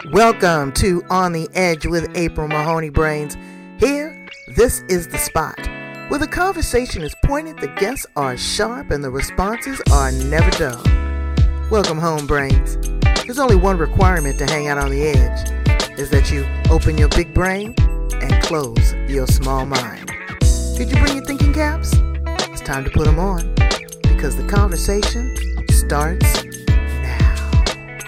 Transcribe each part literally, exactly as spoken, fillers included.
Welcome to On the Edge with April Mahoney Brains. Here, this is the spot where the conversation is pointed, the guests are sharp, and the responses are never dull. Welcome home, Brains. There's only one requirement to hang out on the edge, is that you open your big brain and close your small mind. Did you bring your thinking caps? It's time to put them on, because the conversation starts now.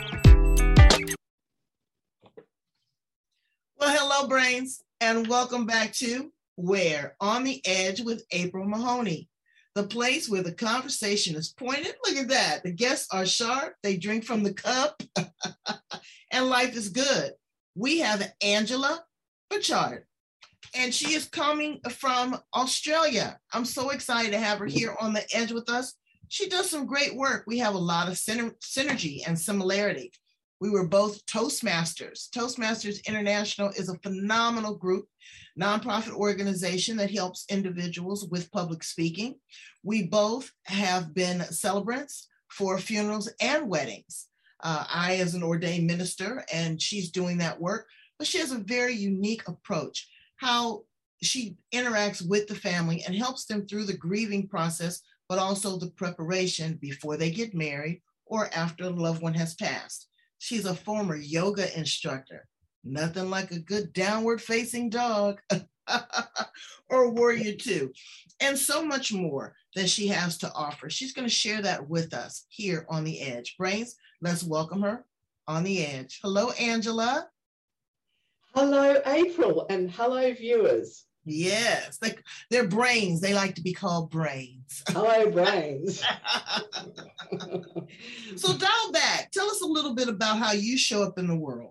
Well, hello, Brains, and welcome back to Where? On the Edge with April Mahoney, the place where the conversation is pointed. Look at that. The guests are sharp. They drink from the cup, and life is good. We have Angela Butchart, and she is coming from Australia. I'm so excited to have her here on the edge with us. She does some great work. We have a lot of synergy and similarity. We were both Toastmasters. Toastmasters International is a phenomenal group, nonprofit organization that helps individuals with public speaking. We both have been celebrants for funerals and weddings. Uh, I, as an ordained minister, and she's doing that work, but she has a very unique approach, how she interacts with the family and helps them through the grieving process, but also the preparation before they get married or after a loved one has passed. She's a former yoga instructor. Nothing like a good downward facing dog or warrior two, and so much more that she has to offer. She's going to share that with us here on The Edge. Brains, let's welcome her on The Edge. Hello, Angela. Hello, April, and hello, viewers. Yes, they, they're brains. They like to be called brains. Hello, brains. So dial back. Tell us a little bit about how you show up in the world.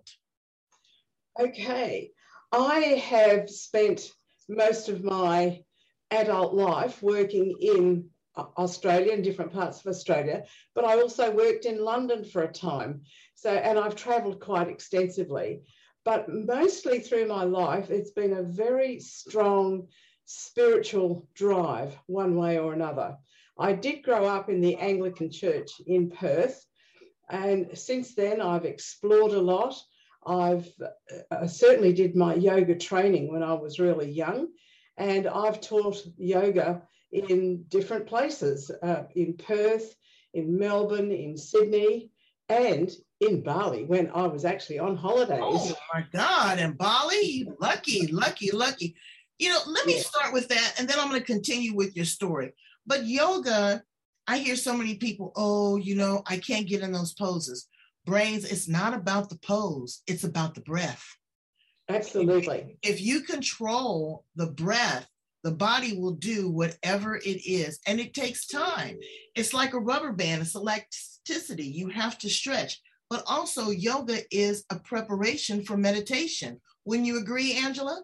Okay. I have spent most of my adult life working in Australia, in different parts of Australia, but I also worked in London for a time. So, and I've travelled quite extensively. But mostly through my life, it's been a very strong spiritual drive, one way or another. I did grow up in the Anglican Church in Perth, and since then I've explored a lot. I've uh, certainly did my yoga training when I was really young, and I've taught yoga in different places, uh, in Perth, in Melbourne, in Sydney, and in Bali when I was actually on holidays. Oh my God, in Bali? Lucky, lucky, lucky. You know, let me yeah. start with that, and then I'm going to continue with your story. But yoga, I hear so many people, oh, you know, I can't get in those poses. Brains, it's not about the pose, it's about the breath. Absolutely. If, if you control the breath, the body will do whatever it is, and it takes time. It's like a rubber band, it's elasticity. You have to stretch. But also yoga is a preparation for meditation. Wouldn't you agree, Angela?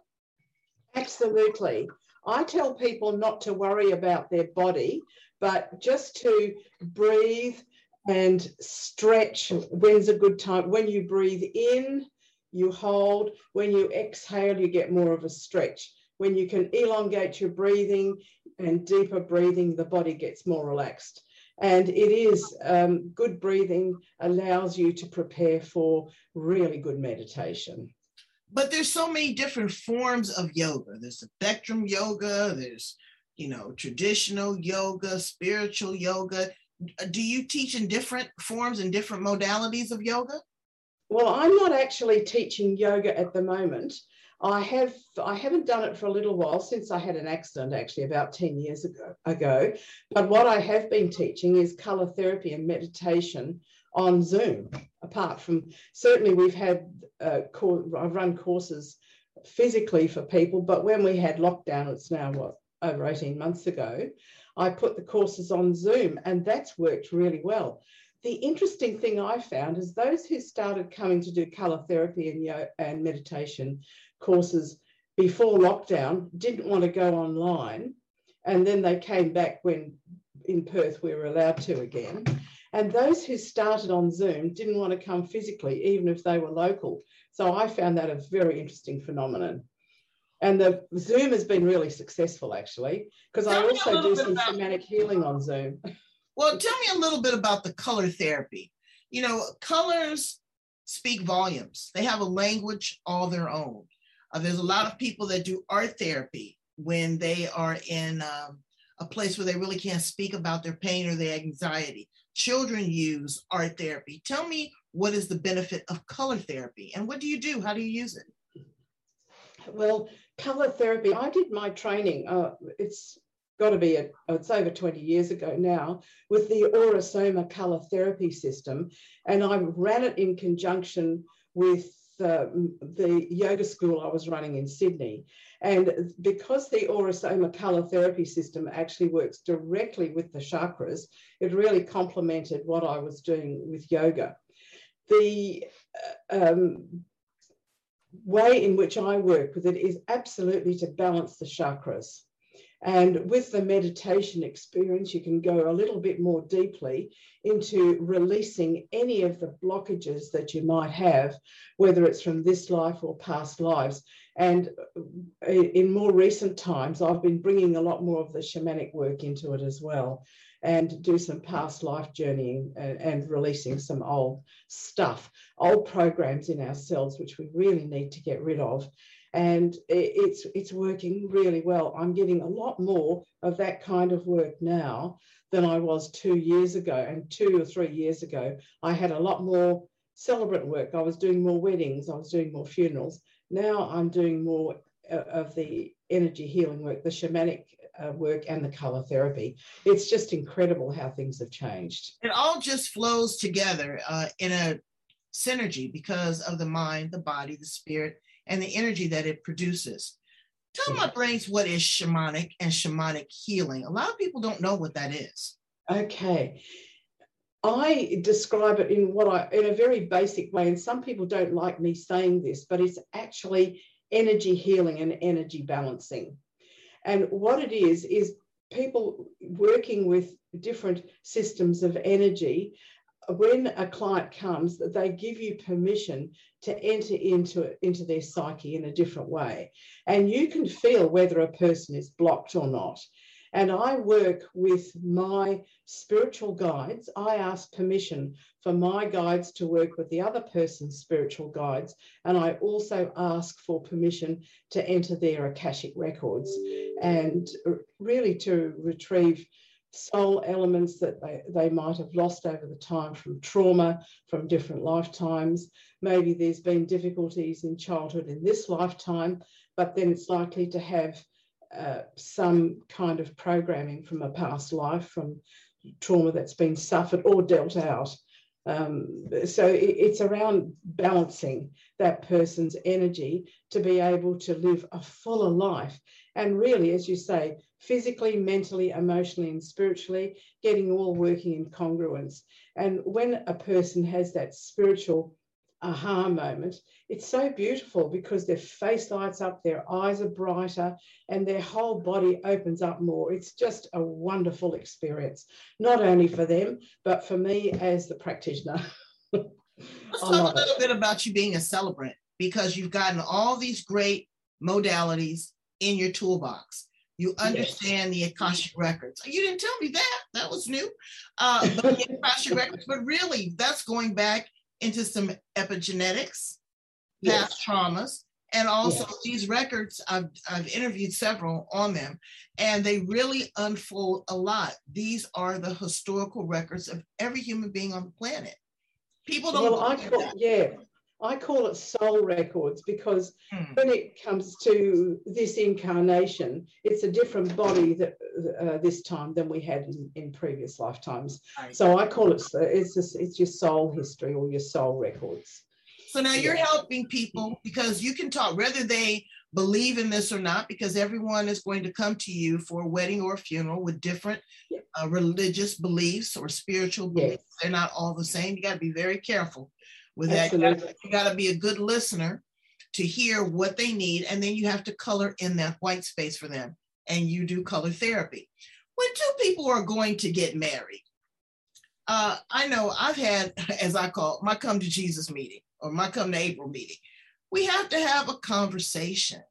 Absolutely. I tell people not to worry about their body, but just to breathe and stretch. When's a good time? When you breathe in, you hold. When you exhale, you get more of a stretch. When you can elongate your breathing and deeper breathing, the body gets more relaxed. And it is um, good breathing allows you to prepare for really good meditation. But there's so many different forms of yoga. There's spectrum yoga, there's, you know, traditional yoga, spiritual yoga. Do you teach in different forms and different modalities of yoga? Well, I'm not actually teaching yoga at the moment. I have, I haven't done it for a little while since I had an accident, actually about ten years ago, ago. But what I have been teaching is colour therapy and meditation on Zoom. Apart from, certainly we've had, uh, cor- I've run courses physically for people, but when we had lockdown, it's now, what, over eighteen months ago, I put the courses on Zoom, and that's worked really well. The interesting thing I found is those who started coming to do colour therapy and, yo- and meditation courses before lockdown didn't want to go online, and then they came back when in Perth we were allowed to again, and those who started on Zoom didn't want to come physically even if they were local. So I found that a very interesting phenomenon, and the Zoom has been really successful actually, because I also do some about, somatic healing on Zoom. Well, tell me a little bit about the color therapy. You know, colors speak volumes. They have a language all their own. Uh, there's a lot of people that do art therapy when they are in um, a place where they really can't speak about their pain or their anxiety. Children use art therapy. Tell me, what is the benefit of color therapy, and what do you do? How do you use it? Well, color therapy, I did my training. Uh, it's got to be, a, it's over twenty years ago now, with the Aura-Soma color therapy system. And I ran it in conjunction with uh, the yoga school I was running in Sydney. And because the Aura-Soma color therapy system actually works directly with the chakras, it really complemented what I was doing with yoga. The um, way in which I work with it is absolutely to balance the chakras. And with the meditation experience, you can go a little bit more deeply into releasing any of the blockages that you might have, whether it's from this life or past lives. And in more recent times, I've been bringing a lot more of the shamanic work into it as well, and do some past life journeying and, and releasing some old stuff, old programs in ourselves, which we really need to get rid of. And it's it's working really well. I'm getting a lot more of that kind of work now than I was two years ago. And two or three years ago, I had a lot more celebrant work. I was doing more weddings. I was doing more funerals. Now I'm doing more of the energy healing work, the shamanic uh, work, and the color therapy. It's just incredible how things have changed. It all just flows together uh, in a synergy because of the mind, the body, the spirit, and the energy that it produces. Tell my brains, what is shamanic and shamanic healing? A lot of people don't know what that is. Okay. I describe it in what I in a very basic way, and some people don't like me saying this, but it's actually energy healing and energy balancing. And what it is, is people working with different systems of energy. When a client comes, they give you permission to enter into it, into their psyche in a different way. And you can feel whether a person is blocked or not. And I work with my spiritual guides. I ask permission for my guides to work with the other person's spiritual guides. And I also ask for permission to enter their Akashic records and really to retrieve soul elements that they, they might have lost over the time from trauma, from different lifetimes. Maybe there's been difficulties in childhood in this lifetime, but then it's likely to have uh, some kind of programming from a past life, from trauma that's been suffered or dealt out. Um, so it, it's around balancing that person's energy to be able to live a fuller life. And really, as you say, physically, mentally, emotionally, and spiritually, getting all working in congruence. And when a person has that spiritual aha moment, it's so beautiful because their face lights up, their eyes are brighter, and their whole body opens up more. It's just a wonderful experience, not only for them, but for me as the practitioner. Let's talk a little it. bit about you being a celebrant, because you've gotten all these great modalities in your toolbox. You understand yes. the Akashic records. You didn't tell me that. That was new. Uh, but the Akashic records, but really, that's going back into some epigenetics, past yes. traumas, and also yes. these records. I've, I've interviewed several on them, and they really unfold a lot. These are the historical records of every human being on the planet. People don't. Well, I call, yeah. I call it soul records because hmm. when it comes to this incarnation, it's a different body that uh, this time than we had in, in previous lifetimes. Right. So I call it, it's just, it's your soul history or your soul records. So now you're yeah. helping people because you can talk, whether they believe in this or not, because everyone is going to come to you for a wedding or a funeral with different yeah. uh, religious beliefs or spiritual beliefs. Yes. They're not all the same. You got to be very careful with that. Absolutely. You got to be a good listener to hear what they need, and then you have to color in that white space for them, and you do color therapy. When two people are going to get married, uh, I know I've had, as I call it, my come to Jesus meeting or my come to April meeting. We have to have a conversation,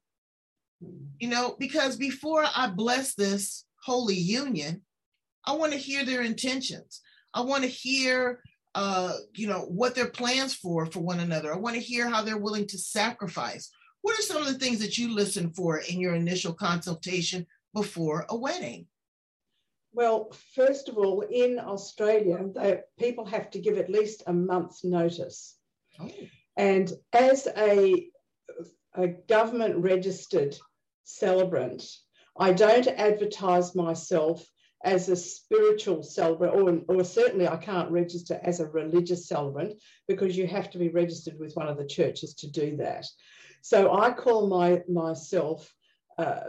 you know, because before I bless this holy union, I want to hear their intentions. I want to hear uh, you know, what their plans for for one another. I want to hear how they're willing to sacrifice. What are some of the things that you listen for in your initial consultation before a wedding? Well, first of all, in Australia, they, people have to give at least a month's notice. Oh. And as a, a government-registered celebrant, I don't advertise myself as a spiritual celebrant, or, or certainly I can't register as a religious celebrant, because you have to be registered with one of the churches to do that. So I call my myself, uh,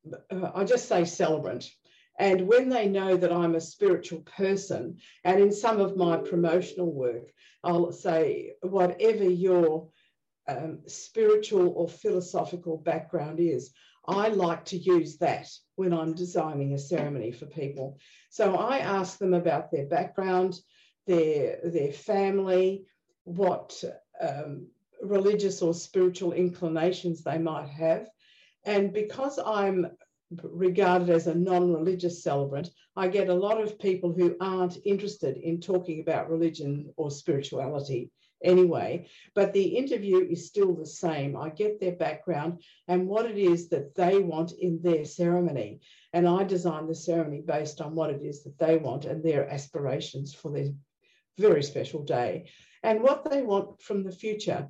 I just say celebrant. And when they know that I'm a spiritual person, and in some of my promotional work, I'll say, whatever your um, spiritual or philosophical background is, I like to use that when I'm designing a ceremony for people. So I ask them about their background, their, their family, what um, religious or spiritual inclinations they might have. And because I'm regarded as a non-religious celebrant, I get a lot of people who aren't interested in talking about religion or spirituality anyway, but the interview is still the same. I get their background and what it is that they want in their ceremony, and I design the ceremony based on what it is that they want and their aspirations for their very special day and what they want from the future.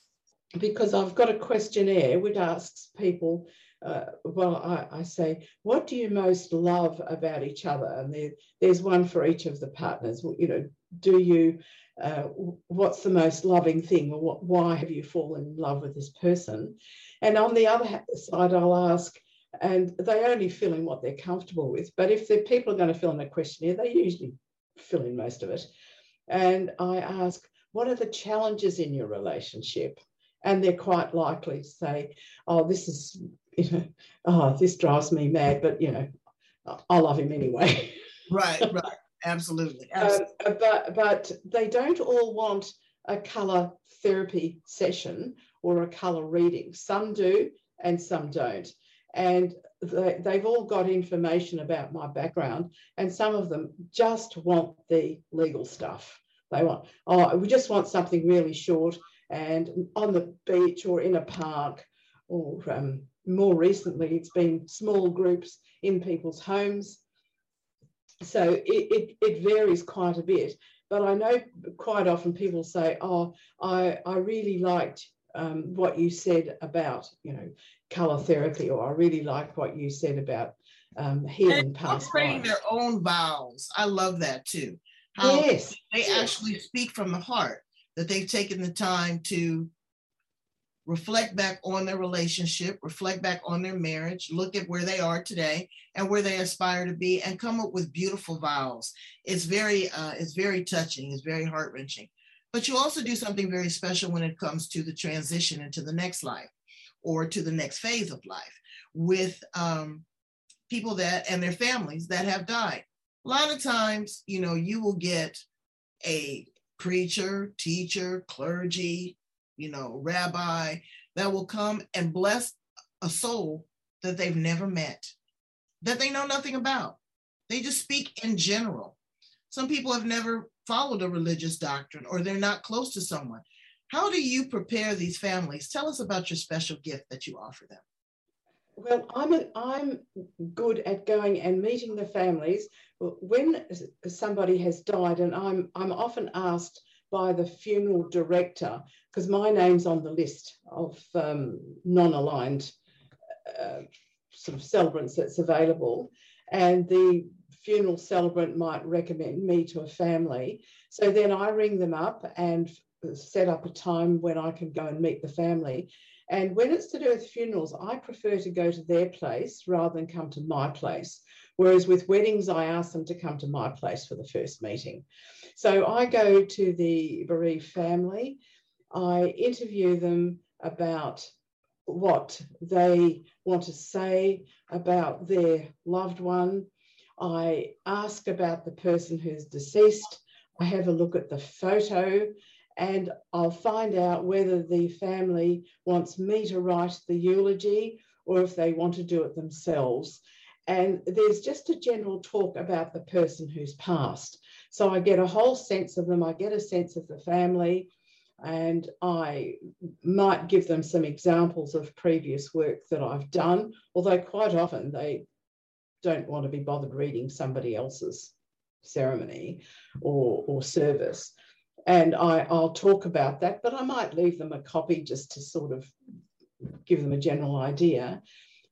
Because I've got a questionnaire which asks people, Uh, well, I, I say, what do you most love about each other? And there, there's one for each of the partners. You know, do you, uh, what's the most loving thing, or what, why have you fallen in love with this person? And on the other side, I'll ask, and they only fill in what they're comfortable with. But if the people are going to fill in a questionnaire, they usually fill in most of it. And I ask, what are the challenges in your relationship? And they're quite likely to say, oh, this is, you know, oh, this drives me mad, but, you know, I love him anyway. Right, right. Absolutely. Absolutely. Um, but, but they don't all want a colour therapy session or a colour reading. Some do and some don't. And they, they've all got information about my background, and some of them just want the legal stuff. They want, oh, we just want something really short and on the beach or in a park, or um, more recently, it's been small groups in people's homes. So it, it, it varies quite a bit. But I know quite often people say, oh, I, I really liked um, what you said about, you know, colour therapy, or I really liked what you said about um, healing past lives. Their own vows. I love that too. How yes. They yes. actually speak from the heart, that they've taken the time to reflect back on their relationship, reflect back on their marriage, look at where they are today and where they aspire to be, and come up with beautiful vows. It's very, uh, it's very touching. It's very heart-wrenching. But you also do something very special when it comes to the transition into the next life or to the next phase of life with um, people that and their families that have died. A lot of times, you know, you will get a preacher, teacher, clergy, you know, rabbi that will come and bless a soul that they've never met, that they know nothing about. They just speak in general. Some people have never followed a religious doctrine, or they're not close to someone. How do you prepare these families? Tell us about your special gift that you offer them. Well, I'm, a, I'm good at going and meeting the families when somebody has died, and I'm, I'm often asked by the funeral director, because my name's on the list of um, non-aligned uh, sort of celebrants that's available, and the funeral celebrant might recommend me to a family. So then I ring them up and set up a time when I can go and meet the family. And when it's to do with funerals, I prefer to go to their place rather than come to my place. Whereas with weddings, I ask them to come to my place for the first meeting. So I go to the bereaved family. I interview them about what they want to say about their loved one. I ask about the person who's deceased. I have a look at the photo, and I'll find out whether the family wants me to write the eulogy or if they want to do it themselves. And there's just a general talk about the person who's passed. So I get a whole sense of them. I get a sense of the family, and I might give them some examples of previous work that I've done, although quite often they don't want to be bothered reading somebody else's ceremony or, or service. And I, I'll talk about that, but I might leave them a copy just to sort of give them a general idea.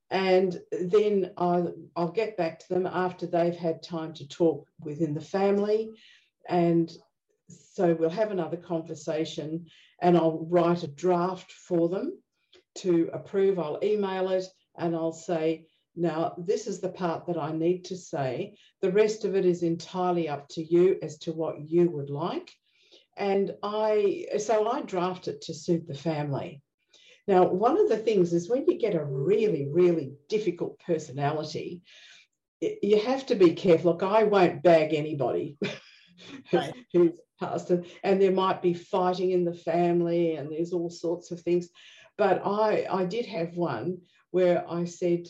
And then I'll, I'll get back to them after they've had time to talk within the family. And so we'll have another conversation, and I'll write a draft for them to approve. I'll email it and I'll say, now, this is the part that I need to say. The rest of it is entirely up to you as to what you would like. And I, so I draft it to suit the family. Now, one of the things is when you get a really, really difficult personality, you have to be careful. Look, I won't bag anybody right. who's passed, and there might be fighting in the family and there's all sorts of things. But I, I did have one where I said,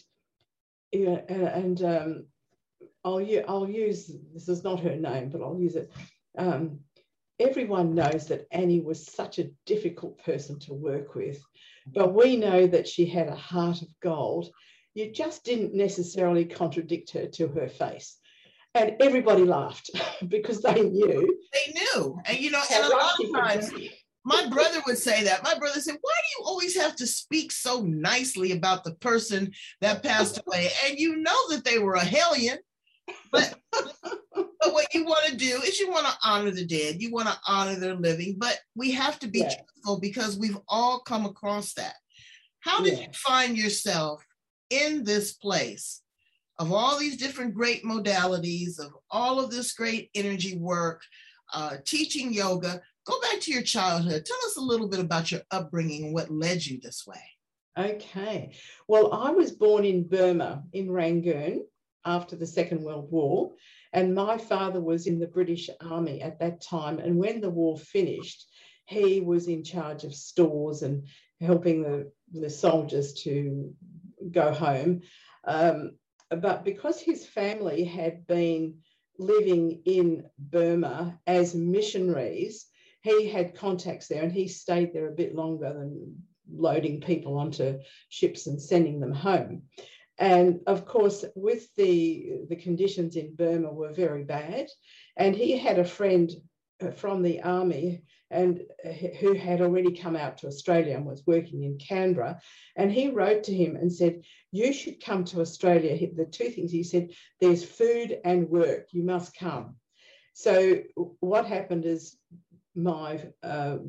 yeah, and, and um, I'll, I'll use, this is not her name, but I'll use it. Um, everyone knows that Annie was such a difficult person to work with, but we know that she had a heart of gold. You just didn't necessarily contradict her to her face. And everybody laughed because they knew. They knew. And, you know, and a lot of times, my brother would say that. My brother said, why do you always have to speak so nicely about the person that passed away? And you know that they were a hellion. But, but what you want to do is you want to honor the dead. You want to honor their living. But we have to be yeah. truthful because we've all come across that. How did yeah. you find yourself in this place of all these different great modalities, of all of this great energy work, uh, teaching yoga? Go back to your childhood. Tell us a little bit about your upbringing and what led you this way. Okay. Well, I was born in Burma, in Rangoon, after the Second World War, and my father was in the British Army at that time. And when the war finished, he was in charge of stores and helping the, the soldiers to go home. Um, but because his family had been living in Burma as missionaries, he had contacts there, and he stayed there a bit longer than loading people onto ships and sending them home. And of course, with the, the conditions in Burma were very bad. And he had a friend from the army and who had already come out to Australia and was working in Canberra. And he wrote to him and said, you should come to Australia. The two things he said, there's food and work. You must come. So what happened is my uh,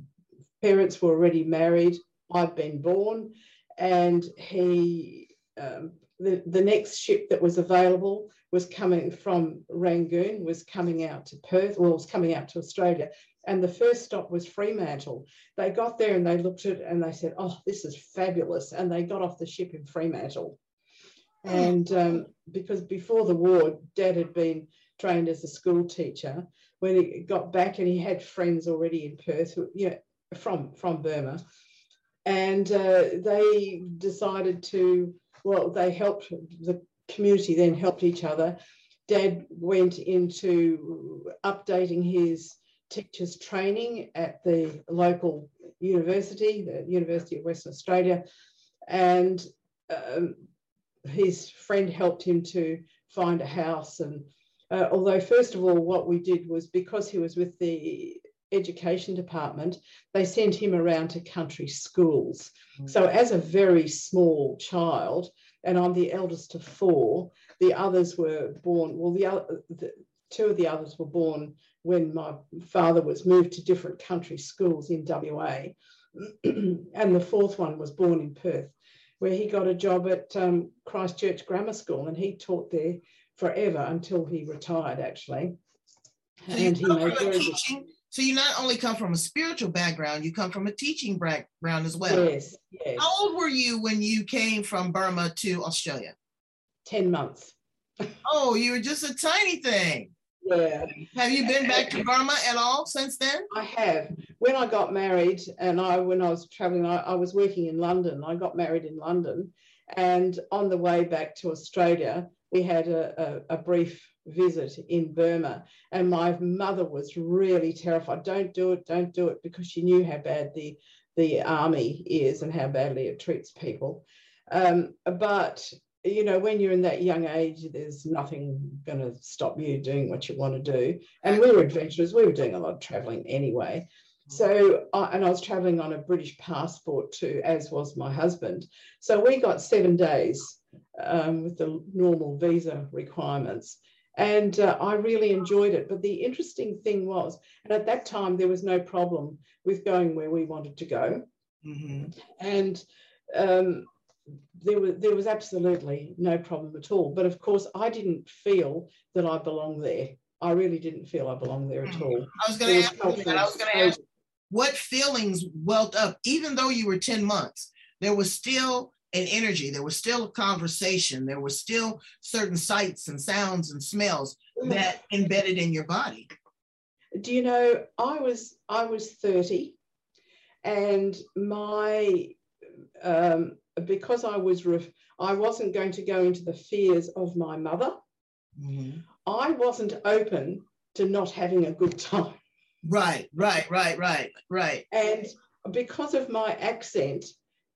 parents were already married. I'd been born, and he, um, the, the next ship that was available was coming from Rangoon, was coming out to Perth, well, was coming out to Australia. And the first stop was Fremantle. They got there and they looked at it and they said, oh, this is fabulous. And they got off the ship in Fremantle. And um, because before the war, Dad had been trained as a school teacher. When he got back, and he had friends already in Perth, who, you know, from, from Burma. And uh, they decided to, well, they helped, the community then helped each other. Dad went into updating his teachers training at the local university, the University of Western Australia, and um, his friend helped him to find a house. And uh, although first of all, what we did was, because he was with the education department, they sent him around to country schools. Mm. So as a very small child, and I'm the eldest of four, the others were born, well, the, other, the two of the others were born when my father was moved to different country schools in W A. And the fourth one was born in Perth, where he got a job at um, Christchurch Grammar School, and he taught there forever until he retired, actually. So and he made very teaching, good... So you not only come from a spiritual background, you come from a teaching background as well. Yes, yes. How old were you when you came from Burma to Australia? ten months. Oh, you were just a tiny thing. Yeah. Have you been back to Burma at all since then? I have. When I got married, and I, when I was traveling, I, I was working in London. I got married in London, and on the way back to Australia, we had a, a, a brief visit in Burma, and my mother was really terrified. Don't do it, don't do it, because she knew how bad the, the army is and how badly it treats people. Um, but, you know, when you're in that young age, there's nothing going to stop you doing what you want to do. And we were adventurers. We were doing a lot of traveling anyway. So, uh, and I was traveling on a British passport too, as was my husband. So we got seven days um, with the normal visa requirements. And uh, I really enjoyed it. But the interesting thing was, and at that time, there was no problem with going where we wanted to go. Mm-hmm. And um, there was, there was absolutely no problem at all. But of course, I didn't feel that I belonged there. I really didn't feel I belonged there at all. I was going to ask you that. I was going to ask, what feelings welled up, even though you were ten months, there was still an energy, there was still a conversation, there were still certain sights and sounds and smells that embedded in your body. Do you know, I was, I was thirty, and my, um, because I was, ref, I wasn't going to go into the fears of my mother, mm-hmm. I wasn't open to not having a good time. Right, right, right, right, right. And because of my accent,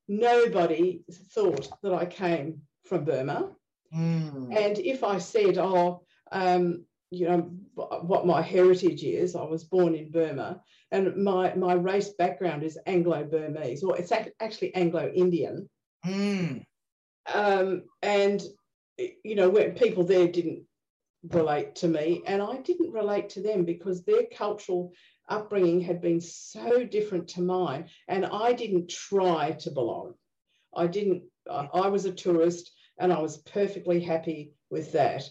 nobody thought that I came from Burma. Mm. And if I said, oh, um, you know, what my heritage is, I was born in Burma, and my, my race background is Anglo-Burmese, or it's actually Anglo-Indian. Mm. Um, and, you know, where people there didn't relate to me, and I didn't relate to them because their cultural upbringing had been so different to mine, and I didn't try to belong. I didn't, I, I was a tourist, and I was perfectly happy with that.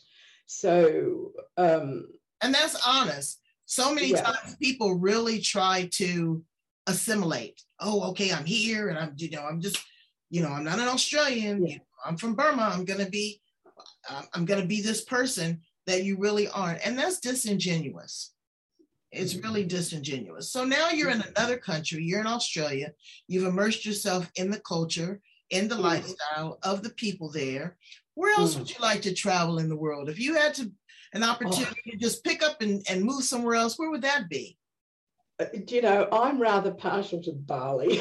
So, um, and that's honest. So many yeah. times people really try to assimilate. Oh, okay, I'm here, and I'm, you know, I'm just, you know, I'm not an Australian. Yeah. You know, I'm from Burma. I'm gonna be, uh, I'm gonna be this person that you really aren't. And that's disingenuous. It's really disingenuous. So now you're in another country, you're in Australia, you've immersed yourself in the culture, in the mm. lifestyle of the people there. Where else mm. would you like to travel in the world? If you had to an opportunity oh. to just pick up and, and move somewhere else, where would that be? Do you know, I'm rather partial to Bali.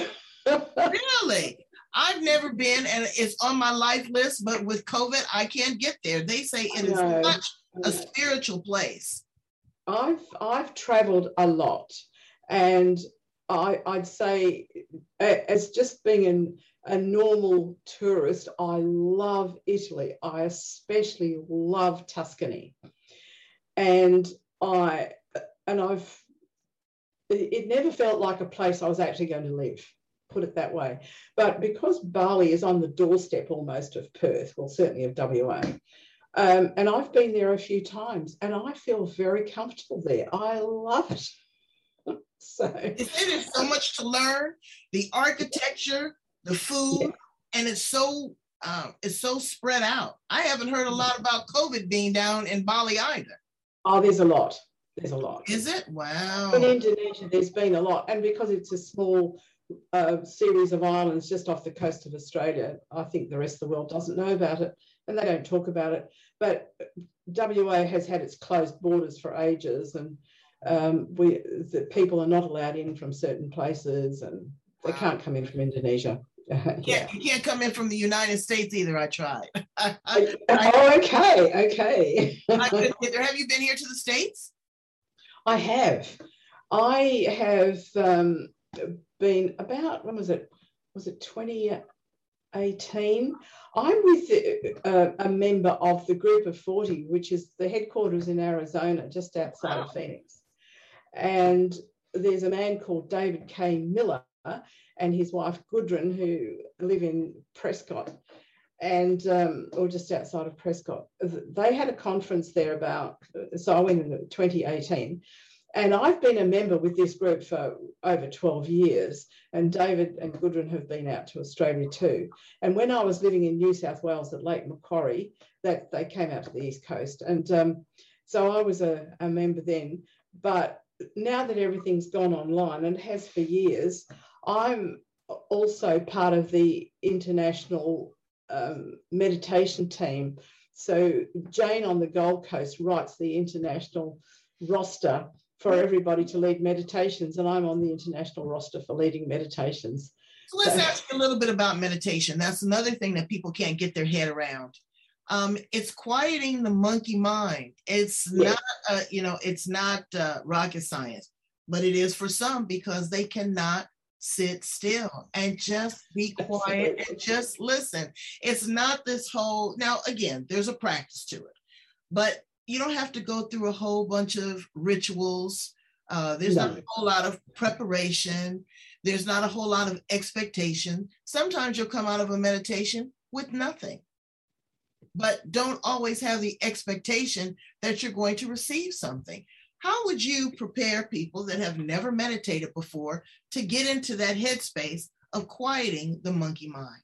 Really? I've never been, and it's on my life list, but with COVID, I can't get there. They say it is such a spiritual place. I've I've traveled a lot, and I, I'd say, as just being an, a normal tourist, I love Italy. I especially love Tuscany, and I and I've it never felt like a place I was actually going to live, put it that way. But because Bali is on the doorstep almost of Perth, well, certainly of W A, um, and I've been there a few times, and I feel very comfortable there. I love it. So there's so much to learn, the architecture, the food, yeah. and it's so um, it's so spread out. I haven't heard a lot about COVID being down in Bali either. Oh, there's a lot. There's a lot. Is it? Wow. In Indonesia, there's been a lot. And because it's a small uh, series of islands just off the coast of Australia, I think the rest of the world doesn't know about it, and they don't talk about it. But W A has had its closed borders for ages, and um, we the people are not allowed in from certain places, and they wow. can't come in from Indonesia. yeah. yeah, you can't come in from the United States either. I tried. I, I, oh, okay, okay. I couldn't get there. Have you been here to the States? I have. I have um, been about, when was it? Was it twenty eighteen? I'm with uh, a member of the Group of forty, which is the headquarters in Arizona, just outside wow. of Phoenix. And there's a man called David K. Miller and his wife Gudrun, who live in Prescott, and um, or just outside of Prescott. They had a conference there about, so I went in twenty eighteen, and I've been a member with this group for over twelve years, and David and Gudrun have been out to Australia too. And when I was living in New South Wales at Lake Macquarie, that they came out to the East Coast, and um, so I was a, a member then. But now that everything's gone online, and has for years, I'm also part of the international um, meditation team So Jane on the Gold Coast writes the international roster for everybody to lead meditations, and I'm on the international roster for leading meditations. So let's so, ask you a little bit about meditation. That's another thing that people can't get their head around. Um, it's quieting the monkey mind. It's yeah. not, uh, you know, it's not uh, rocket science, but it is for some because they cannot sit still and just be quiet and just listen. It's not this whole, now again, there's a practice to it, but you don't have to go through a whole bunch of rituals. Uh, there's no. not a whole lot of preparation. There's not a whole lot of expectation. Sometimes you'll come out of a meditation with nothing, but don't always have the expectation that you're going to receive something. How would you prepare people that have never meditated before to get into that headspace of quieting the monkey mind?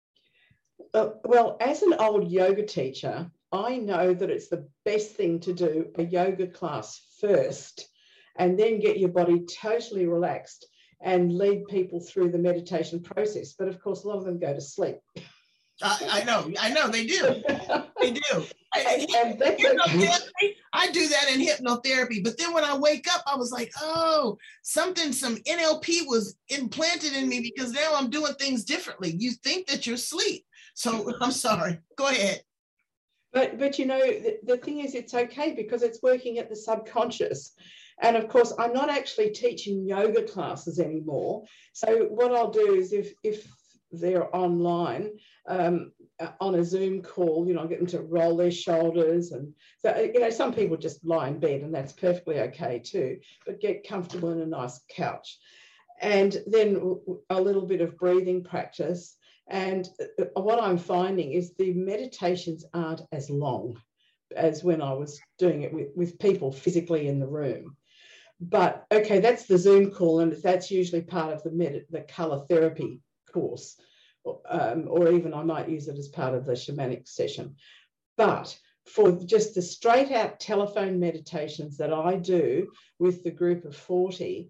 Uh, well, as an old yoga teacher, I know that it's the best thing to do a yoga class first and then get your body totally relaxed and lead people through the meditation process. But of course, a lot of them go to sleep. I, I know, I know they do. They do. I, and, and hypnotherapy, I do that in hypnotherapy. But then when I wake up, I was like, oh, something, some N L P was implanted in me because now I'm doing things differently. You think that you're asleep. So I'm sorry. Go ahead. But, but you know, the, the thing is, it's okay because it's working at the subconscious. And of course, I'm not actually teaching yoga classes anymore. So what I'll do is if, if they're online um, on a Zoom call, you know, I'll get them to roll their shoulders. And so, you know, some people just lie in bed and that's perfectly okay too, but get comfortable in a nice couch. And then a little bit of breathing practice. And what I'm finding is the meditations aren't as long as when I was doing it with, with people physically in the room. But okay, that's the Zoom call, and that's usually part of the med- the color therapy course, um, or even I might use it as part of the shamanic session. But for just the straight out telephone meditations that I do with the group of forty,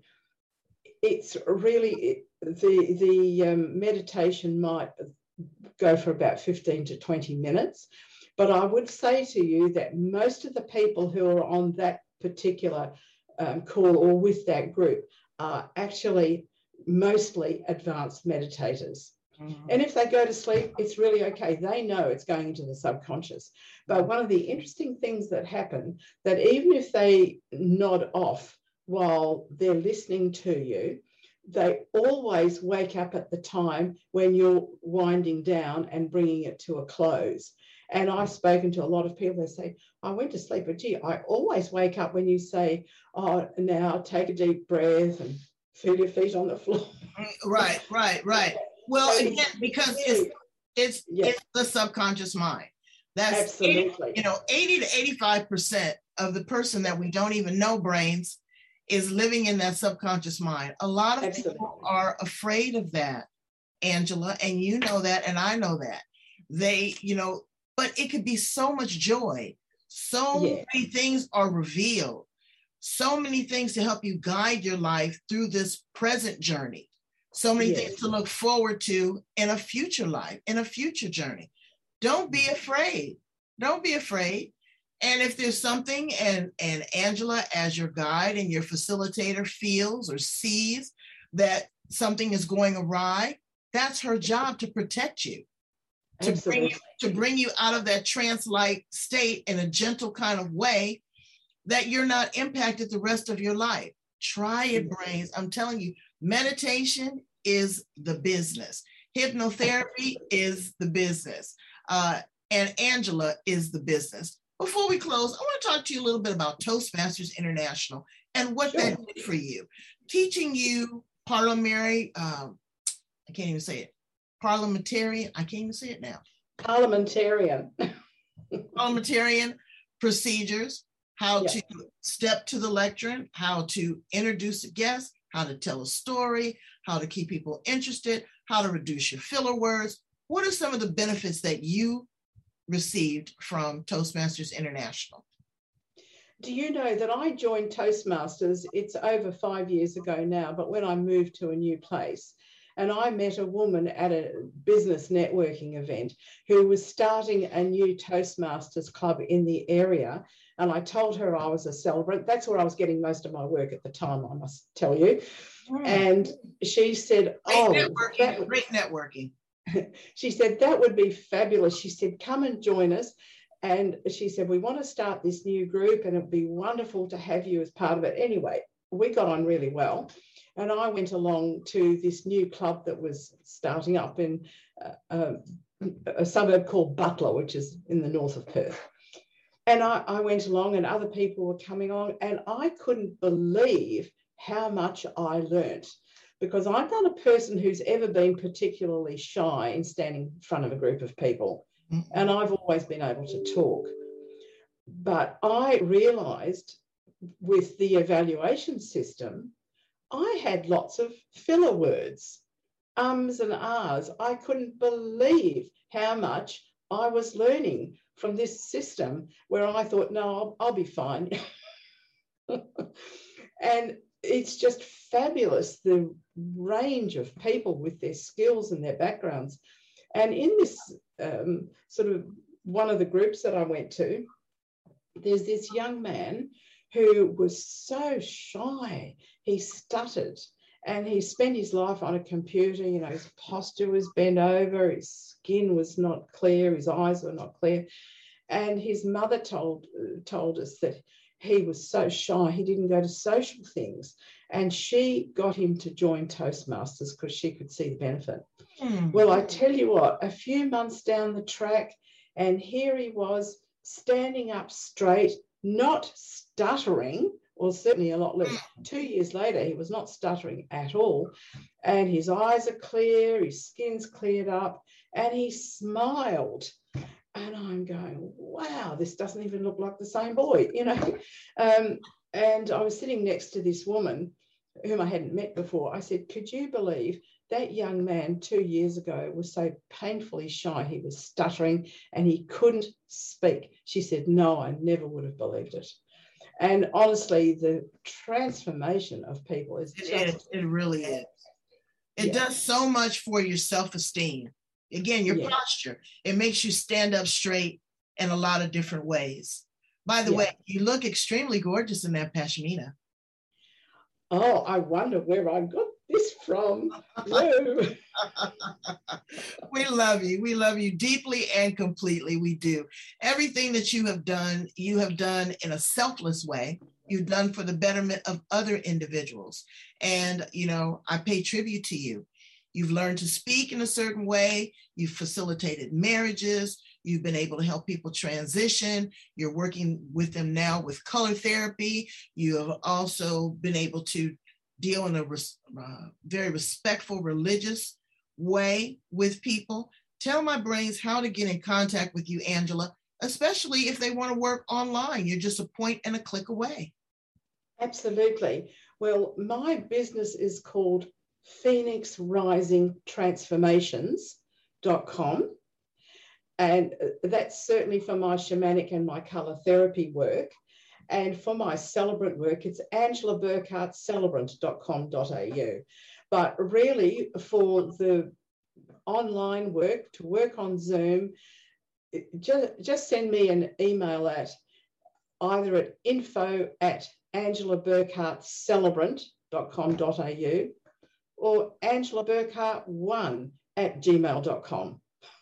it's really it, the the um, meditation might go for about fifteen to twenty minutes. But I would say to you that most of the people who are on that particular um, call or with that group are actually mostly advanced meditators. Mm-hmm. And if they go to sleep, it's really okay. They know it's going into the subconscious. But one of the interesting things that happen, that even if they nod off while they're listening to you, they always wake up at the time when you're winding down and bringing it to a close. And I've spoken to a lot of people that say, I went to sleep, but gee, I always wake up when you say, oh, now take a deep breath and feel your feet on the floor. Right, right, right. Well, again, because it's it's yes. it's the subconscious mind. That's absolutely, eighty, you know, eighty to eighty-five percent of the person that we don't even know brains is living in that subconscious mind. A lot of absolutely. People are afraid of that, Angela, and you know that, and I know that. They, you know, but it could be so much joy. So yeah. many things are revealed. So many things to help you guide your life through this present journey. So many yes. things to look forward to in a future life, in a future journey. Don't be afraid. Don't be afraid. And if there's something and, and Angela, as your guide and your facilitator, feels or sees that something is going awry, that's her job to protect you. To bring you, to bring you out of that trance-like state in a gentle kind of way that you're not impacted the rest of your life. Try it, brains. I'm telling you, meditation is the business. Hypnotherapy is the business. Uh, and Angela is the business. Before we close, I want to talk to you a little bit about Toastmasters International and what sure. that did for you. Teaching you parliamentary, um, I can't even say it, parliamentarian, I can't even say it now. Parliamentarian. Parliamentarian procedures, how yeah. to step to the lectern, how to introduce a guest, how to tell a story, how to keep people interested, how to reduce your filler words. What are some of the benefits that you received from Toastmasters International? Do you know that I joined Toastmasters, it's over five years ago now, but when I moved to a new place, And I met a woman at a business networking event who was starting a new Toastmasters club in the area. And I told her I was a celebrant. That's where I was getting most of my work at the time, I must tell you. Mm. And she said, great oh, networking, that would, great networking. She said, that would be fabulous. She said, come and join us. And she said, we want to start this new group and it'd be wonderful to have you as part of it. Anyway, we got on really well. And I went along to this new club that was starting up in uh, a, a suburb called Butler, which is in the north of Perth. And I, I went along and other people were coming on, and I couldn't believe how much I learnt, because I'm not a person who's ever been particularly shy in standing in front of a group of people. Mm-hmm. And I've always been able to talk. But I realised with the evaluation system, I had lots of filler words, ums and ahs. I couldn't believe how much I was learning from this system, where I thought, no, I'll, I'll be fine. And it's just fabulous, the range of people with their skills and their backgrounds. And in this um, sort of one of the groups that I went to, there's this young man who was so shy. He stuttered, and he spent his life on a computer. You know, his posture was bent over, his skin was not clear, his eyes were not clear. And his mother told, told us that he was so shy, he didn't go to social things. And she got him to join Toastmasters because she could see the benefit. Mm. Well, I tell you what, a few months down the track, and here he was standing up straight, not stuttering, or certainly a lot less. Two years later, he was not stuttering at all. And his eyes are clear, his skin's cleared up, and he smiled. And I'm going, wow, this doesn't even look like the same boy, you know. Um, and I was sitting next to this woman whom I hadn't met before. I said, could you believe that young man two years ago was so painfully shy, he was stuttering and he couldn't speak? She said, no, I never would have believed it. And honestly, the transformation of people is just... It, is. It really is. It yeah. does so much for your self-esteem. Again, your yeah. posture, it makes you stand up straight in a lot of different ways. By the yeah. way, you look extremely gorgeous in that pashmina. Oh, I wonder where I got this from. Whoa. We love you. We love you deeply and completely. We do. Everything that you have done, you have done in a selfless way. You've done for the betterment of other individuals. And, you know, I pay tribute to you. You've learned to speak in a certain way. You've facilitated marriages. You've been able to help people transition. You're working with them now with color therapy. You have also been able to deal in a res- uh, very respectful, religious way with people. Tell my brains how to get in contact with you, Angela, especially if they want to work online. You're just a point and a click away. Absolutely. Well, my business is called Phoenix Rising Transformations dot com. And that's certainly for my shamanic and my colour therapy work. And for my celebrant work, it's angela burkhart celebrant dot com dot a u. But really, for the online work, to work on Zoom, just, just send me an email at either at info at angela burkhart celebrant dot com dot a u or angela burkhart one at gmail dot com.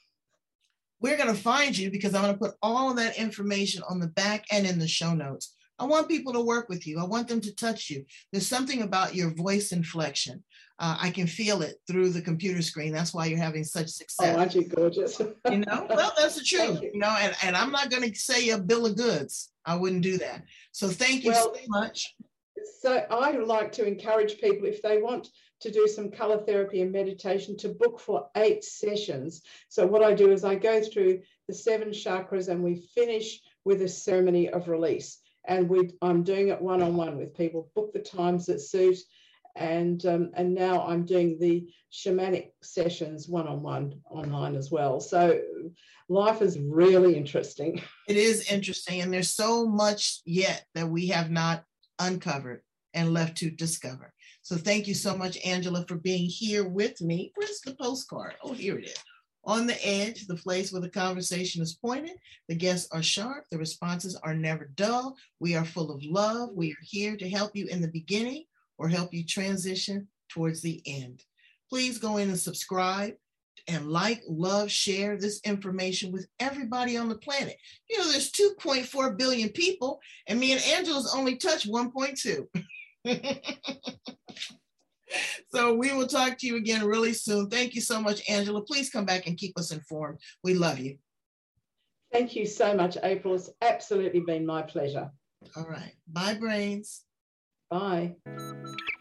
We're going to find you because I'm going to put all of that information on the back and in the show notes. I want people to work with you. I want them to touch you. There's something about your voice inflection. Uh, I can feel it through the computer screen. That's why you're having such success. Oh, aren't you gorgeous? You know, well, that's the truth. You. you know, and, and I'm not going to say a bill of goods. I wouldn't do that. So thank you well, so much. So I like to encourage people, if they want to do some color therapy and meditation, to book for eight sessions. So what I do is I go through the seven chakras and we finish with a ceremony of release. And we, I'm doing it one-on-one with people. Book the times that suit. And, um, and now I'm doing the shamanic sessions one-on-one online as well. So life is really interesting. It is interesting. And there's so much yet that we have not uncovered and left to discover. So thank you so much, Angela, for being here with me. Where's the postcard? Oh, here it is. On the Edge, the place where the conversation is pointed, the guests are sharp, the responses are never dull. We are full of love. We are here to help you in the beginning or help you transition towards the end. Please go in and subscribe and like, love, share this information with everybody on the planet. You know, there's two point four billion people, and me and Angela's only touched one point two. So we will talk to you again really soon. Thank you so much, Angela. Please come back and keep us informed. We love you. Thank you so much, April. It's absolutely been my pleasure. All right. Bye, brains. Bye.